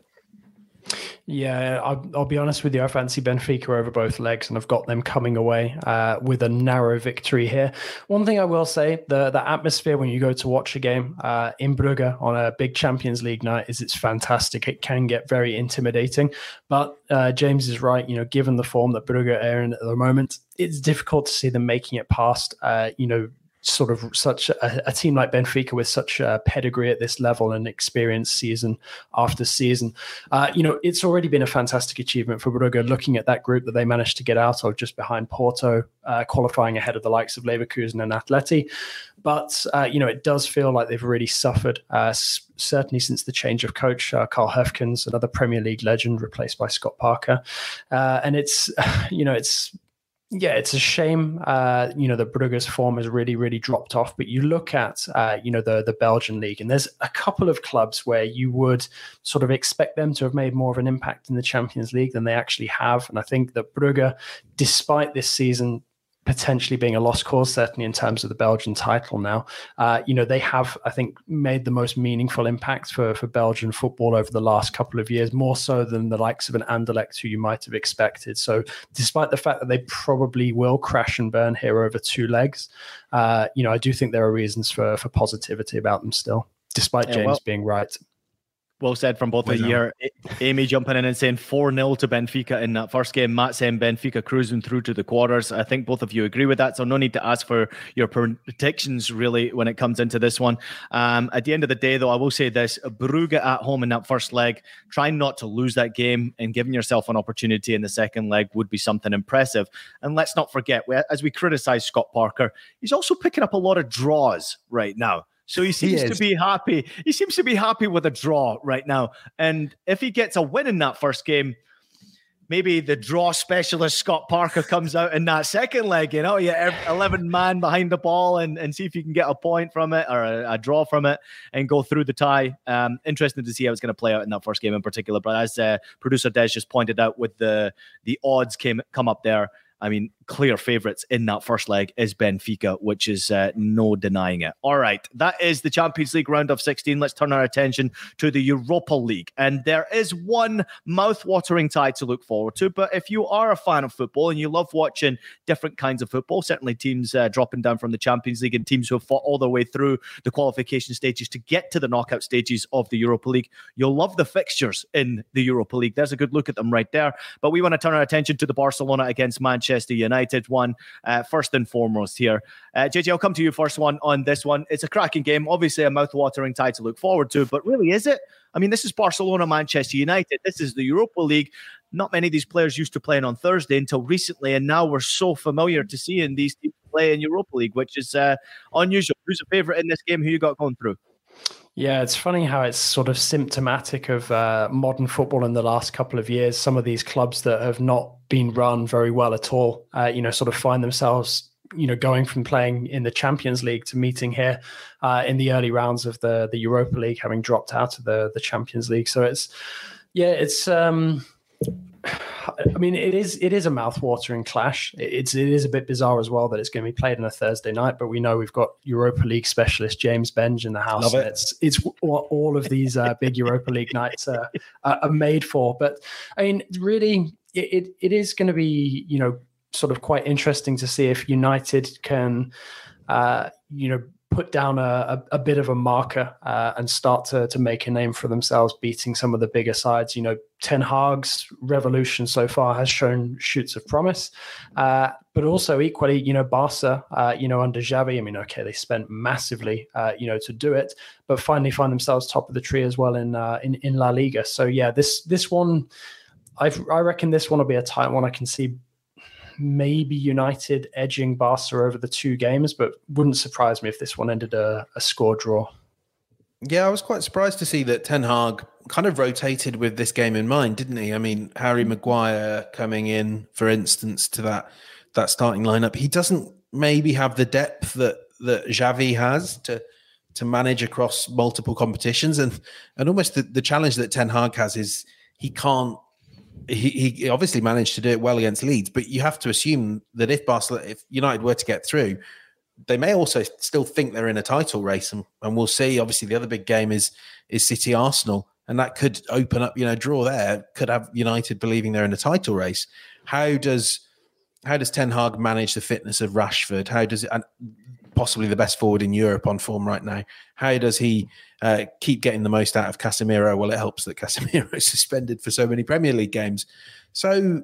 H: Yeah, I'll be honest with you. I fancy Benfica over both legs, and I've got them coming away with a narrow victory here. One thing I will say, the atmosphere when you go to watch a game in Brugge on a big Champions League night it's fantastic. It can get very intimidating, but James is right. Given the form that Brugge are in at the moment, it's difficult to see them making it past, sort of such a team like Benfica with such a pedigree at this level and experience season after season. It's already been a fantastic achievement for Brugge looking at that group that they managed to get out of just behind Porto, qualifying ahead of the likes of Leverkusen and Atleti. But, it does feel like they've really suffered, certainly since the change of coach. Carl Hefkens, another Premier League legend, replaced by Scott Parker. And it's a shame, that Brugge's form has really, really dropped off. But you look at, the Belgian league, and there's a couple of clubs where you would sort of expect them to have made more of an impact in the Champions League than they actually have. And I think that Brugge, despite this season potentially being a lost cause, certainly in terms of the Belgian title now, they have, I think, made the most meaningful impact for Belgian football over the last couple of years, more so than the likes of an Anderlecht who you might have expected. So despite the fact that they probably will crash and burn here over 2 legs, I do think there are reasons for positivity about them still, despite James being right.
G: Well said from both of you here. Amy jumping in and saying 4-0 to Benfica in that first game. Matt saying Benfica cruising through to the quarters. I think both of you agree with that, so no need to ask for your predictions really when it comes into this one. At the end of the day, though, I will say this. Brugge at home in that first leg, trying not to lose that game and giving yourself an opportunity in the second leg would be something impressive. And let's not forget, as we criticise Scott Parker, he's also picking up a lot of draws right now. So he seems to be happy. He seems to be happy with a draw right now. And if he gets a win in that first game, maybe the draw specialist Scott Parker comes out in that second leg, 11 man behind the ball and see if you can get a point from it or a draw from it and go through the tie. Interesting to see how it's going to play out in that first game in particular. But as producer Des just pointed out, with the odds come up there, I mean, clear favourites in that first leg is Benfica, which is no denying it. All right, that is the Champions League round of 16. Let's turn our attention to the Europa League. And there is one mouth-watering tie to look forward to. But if you are a fan of football and you love watching different kinds of football, certainly teams dropping down from the Champions League and teams who have fought all their way through the qualification stages to get to the knockout stages of the Europa League, you'll love the fixtures in the Europa League. There's a good look at them right there. But we want to turn our attention to the Barcelona against Manchester United one, first and foremost here. JJ, I'll come to you first on this one. It's a cracking game, obviously a mouth-watering tie to look forward to, but really, is it? I mean, this is Barcelona, Manchester United. This is the Europa League. Not many of these players used to playing on Thursday until recently, and now we're so familiar to seeing these teams play in Europa League, which is unusual. Who's a favourite in this game? Who you got going through?
H: Yeah, it's funny how it's sort of symptomatic of modern football in the last couple of years. Some of these clubs that have not been run very well at all, sort of find themselves, going from playing in the Champions League to meeting here in the early rounds of the Europa League, having dropped out of the Champions League. So it is a mouth-watering clash. It is a bit bizarre as well that it's going to be played on a Thursday night, but we know we've got Europa League specialist James Benge in the house. Love it. It's what all of these big Europa League nights are made for. But I mean, really, it is going to be, sort of quite interesting to see if United can, put down a bit of a marker and start to make a name for themselves, beating some of the bigger sides. Ten Hag's revolution so far has shown shoots of promise, but also equally, Barca, under Xavi. I mean, okay, they spent massively, to do it, but finally find themselves top of the tree as well in La Liga. So yeah, this one, I reckon this one will be a tight one. I can see maybe United edging Barca over the two games, but wouldn't surprise me if this one ended a score draw.
F: Yeah, I was quite surprised to see that Ten Hag kind of rotated with this game in mind, didn't he? I mean, Harry Maguire coming in, for instance, to that starting lineup. He doesn't maybe have the depth that Xavi has to manage across multiple competitions. And almost the challenge that Ten Hag has is he can't. He obviously managed to do it well against Leeds, but you have to assume that if United were to get through, they may also still think they're in a title race, and we'll see. Obviously, the other big game is City Arsenal, and that could open up, draw there, could have United believing they're in a title race. How does Ten Hag manage the fitness of Rashford? How does it, and possibly the best forward in Europe on form right now, how does he keep getting the most out of Casemiro? Well, it helps that Casemiro is suspended for so many Premier League games. So,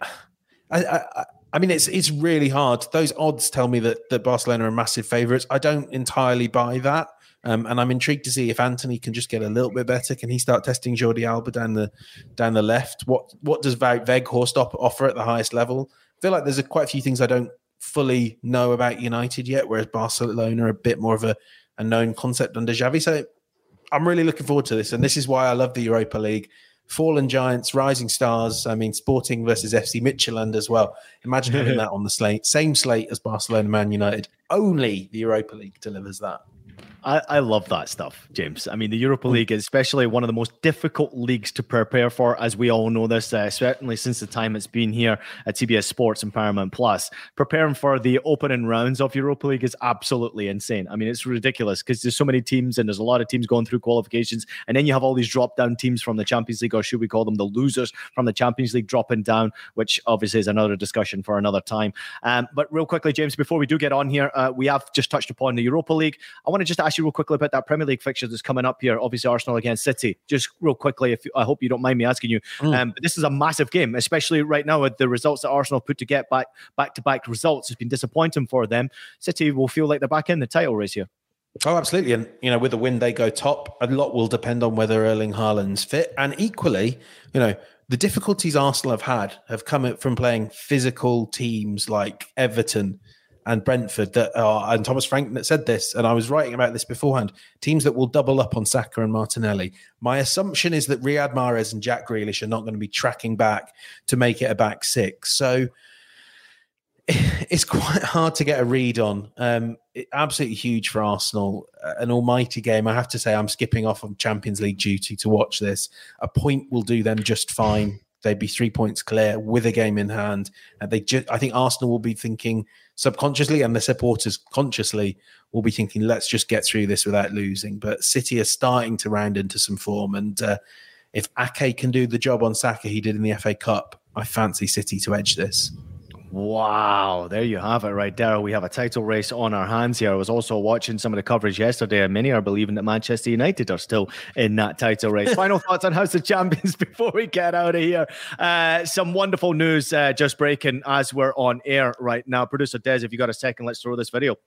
F: I mean, it's really hard. Those odds tell me that Barcelona are massive favourites. I don't entirely buy that. And I'm intrigued to see if Antony can just get a little bit better. Can he start testing Jordi Alba down the left? What does Weghorst offer at the highest level? I feel like there's quite a few things I don't fully know about United yet, whereas Barcelona are a bit more of a known concept under Xavi. So I'm really looking forward to this. And this is why I love the Europa League. Fallen giants, rising stars. I mean, Sporting versus FC Midtjylland as well. Imagine having that on the slate. Same slate as Barcelona, Man United. Only the Europa League delivers that.
G: I love that stuff, James. I mean, the Europa League is especially one of the most difficult leagues to prepare for, as we all know this, certainly since the time it's been here at CBS Sports and Paramount Plus. Preparing for the opening rounds of Europa League is absolutely insane. I mean, it's ridiculous because there's so many teams and there's a lot of teams going through qualifications. And then you have all these drop-down teams from the Champions League, or should we call them the losers from the Champions League dropping down, which obviously is another discussion for another time. But real quickly, James, before we do get on here, we have just touched upon the Europa League. I want to just ask ask you real quickly about that Premier League fixture that's coming up here. Obviously, Arsenal against City. Just real quickly, I hope you don't mind me asking you. But this is a massive game, especially right now with the results that Arsenal put to get back-to-back results. It's been disappointing for them. City will feel like they're back in the title race here.
F: Oh, absolutely. And, with the win, they go top. A lot will depend on whether Erling Haaland's fit. And equally, the difficulties Arsenal have come from playing physical teams like Everton and Brentford and Thomas Frank that said this, and I was writing about this beforehand, teams that will double up on Saka and Martinelli. My assumption is that Riyad Mahrez and Jack Grealish are not going to be tracking back to make it a back six. So it's quite hard to get a read on. Absolutely huge for Arsenal. An almighty game. I have to say I'm skipping off on Champions League duty to watch this. A point will do them just fine. They'd be 3 points clear with a game in hand. And I think Arsenal will be thinking subconsciously, and the supporters consciously will be thinking, let's just get through this without losing. But City are starting to round into some form. And if Ake can do the job on Saka he did in the FA Cup, I fancy City to edge this.
G: Wow, there you have it right there. We have a title race on our hands here. I was also watching some of the coverage yesterday, and many are believing that Manchester United are still in that title race. Final thoughts on House of Champions before we get out of here. Some wonderful news just breaking as we're on air right now. Producer Des, if you got a second, let's throw this video.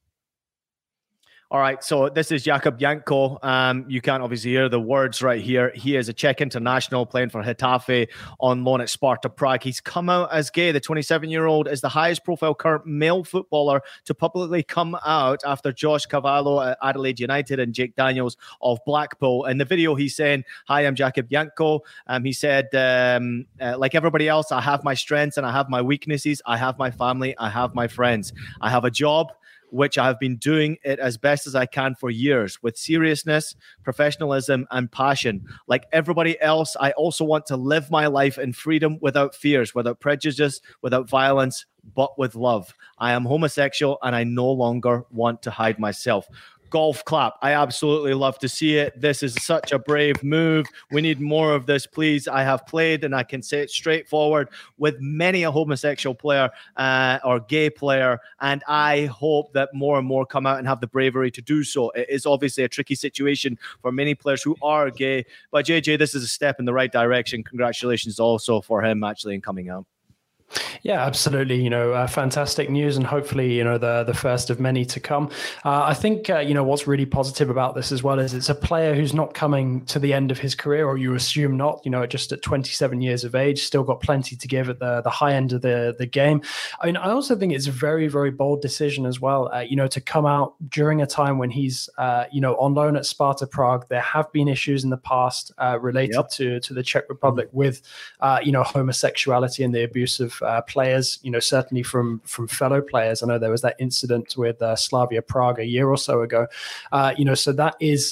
G: All right, so this is Jakub Jankto. You can't obviously hear the words right here. He is a Czech international playing for Getafe on loan at Sparta Prague. He's come out as gay. The 27-year-old is the highest profile current male footballer to publicly come out after Josh Cavallo at Adelaide United and Jake Daniels of Blackpool. In the video, he's saying, "Hi, I'm Jakub Jankto." He said, like everybody else, I have my strengths and I have my weaknesses. I have my family. I have my friends. I have a job, which I have been doing it as best as I can for years with seriousness, professionalism, and passion. Like everybody else, I also want to live my life in freedom without fears, without prejudice, without violence, but with love. I am homosexual and I no longer want to hide myself. Golf clap. I absolutely love to see it. This is such a brave move. We need more of this, please. I have played, and I can say it straightforward, with many a homosexual player or gay player, and I hope that more and more come out and have the bravery to do so. It is obviously a tricky situation for many players who are gay, but JJ, this is a step in the right direction. Congratulations also for him actually in coming out.
H: Yeah, absolutely. Fantastic news, and hopefully, the first of many to come. I think, what's really positive about this as well is it's a player who's not coming to the end of his career, or you assume not, just at 27 years of age, still got plenty to give at the high end of the game. I mean, I also think it's a very, very bold decision as well, to come out during a time when he's, on loan at Sparta Prague. There have been issues in the past related to the Czech Republic with, homosexuality and the abuse of players, certainly from fellow players. I know there was that incident with Slavia Prague a year or so ago. So that is,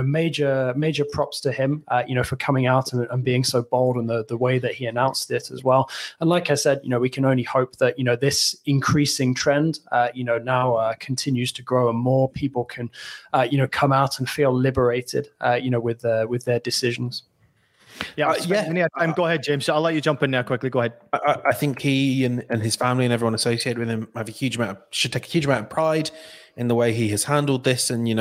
H: major props to him, for coming out and being so bold and the way that he announced it as well. And like I said, we can only hope that, this increasing trend, now continues to grow and more people can, come out and feel liberated, with their decitions.
G: Yeah. Go ahead, James. I'll let you jump in there quickly. Go ahead.
F: I think he and his family and everyone associated with him should take a huge amount of pride in the way he has handled this. And,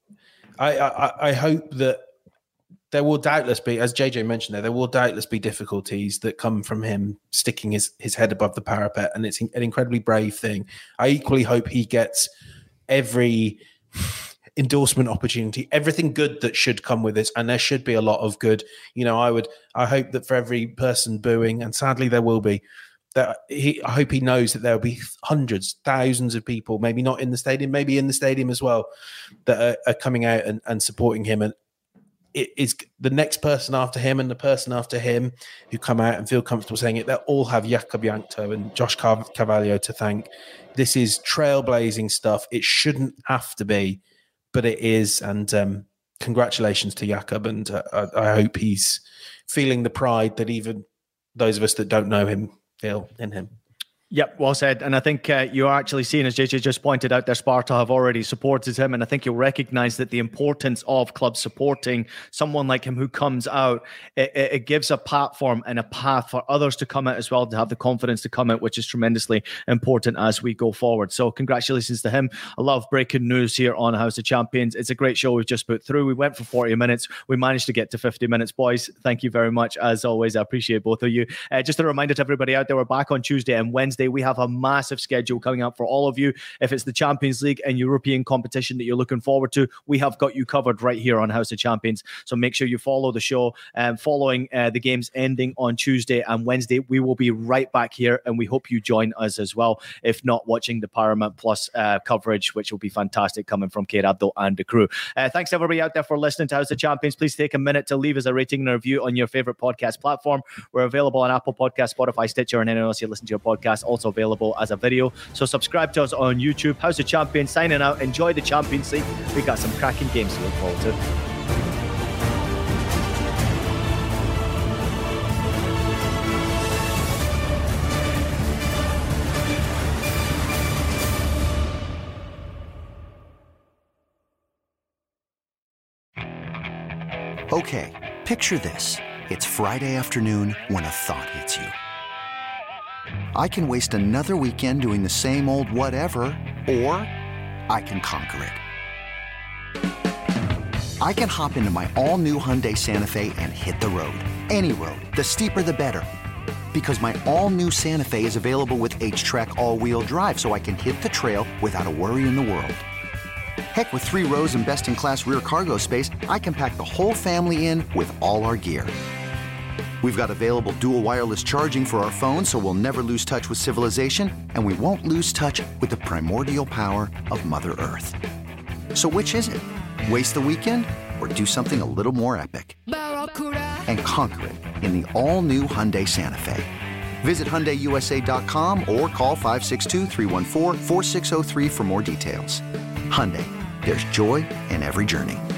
F: I hope that there will doubtless be, as JJ mentioned there will doubtless be difficulties that come from him sticking his head above the parapet. And it's an incredibly brave thing. I equally hope he gets every endorsement opportunity, everything good that should come with this, and there should be a lot of good. I hope that for every person booing, and sadly there will be, I hope he knows that there will be hundreds, thousands of people, maybe not in the stadium, maybe in the stadium as well, that are coming out and supporting him. And it is the next person after him and the person after him who come out and feel comfortable saying it. They'll all have Jakub Jankto and Josh Cavallo to thank. This is trailblazing stuff. It shouldn't have to be, but it is, and congratulations to Jakub, and I hope he's feeling the pride that even those of us that don't know him feel in him.
G: Yep, well said. And I think you're actually seeing, as JJ just pointed out there, Sparta have already supported him. And I think you'll recognize that the importance of clubs supporting someone like him who comes out, it gives a platform and a path for others to come out as well, to have the confidence to come out, which is tremendously important as we go forward. So congratulations to him. I love breaking news here on House of Champions. It's a great show we've just put through. We went for 40 minutes. We managed to get to 50 minutes, boys. Thank you very much. As always, I appreciate both of you. Just a reminder to everybody out there, we're back on Tuesday and Wednesday. We have a massive schedule coming up for all of you. If it's the Champions League and European competition that you're looking forward to, we have got you covered right here on House of Champions. So make sure you follow the show. Following the games ending on Tuesday and Wednesday, we will be right back here, and we hope you join us as well. If not, watching the Paramount Plus coverage, which will be fantastic, coming from Kate Abdul and the crew. Thanks to everybody out there for listening to House of Champions. Please take a minute to leave us a rating and a review on your favorite podcast platform. We're available on Apple Podcasts, Spotify, Stitcher, and anywhere else you listen to your podcast. Also available as a video. So subscribe to us on YouTube. House of Champions signing out. Enjoy the Champions League. We've got some cracking games to look forward to.
J: Okay, picture this. It's Friday afternoon when a thought hits you. I can waste another weekend doing the same old whatever, or I can conquer it. I can hop into my all-new Hyundai Santa Fe and hit the road. Any road. The steeper, the better. Because my all-new Santa Fe is available with H-Track all-wheel drive, so I can hit the trail without a worry in the world. Heck, with 3 rows and best-in-class rear cargo space, I can pack the whole family in with all our gear. We've got available dual wireless charging for our phones, so we'll never lose touch with civilization, and we won't lose touch with the primordial power of Mother Earth. So which is it? Waste the weekend or do something a little more epic? And conquer it in the all-new Hyundai Santa Fe. Visit HyundaiUSA.com or call 562-314-4603 for more details. Hyundai, there's joy in every journey.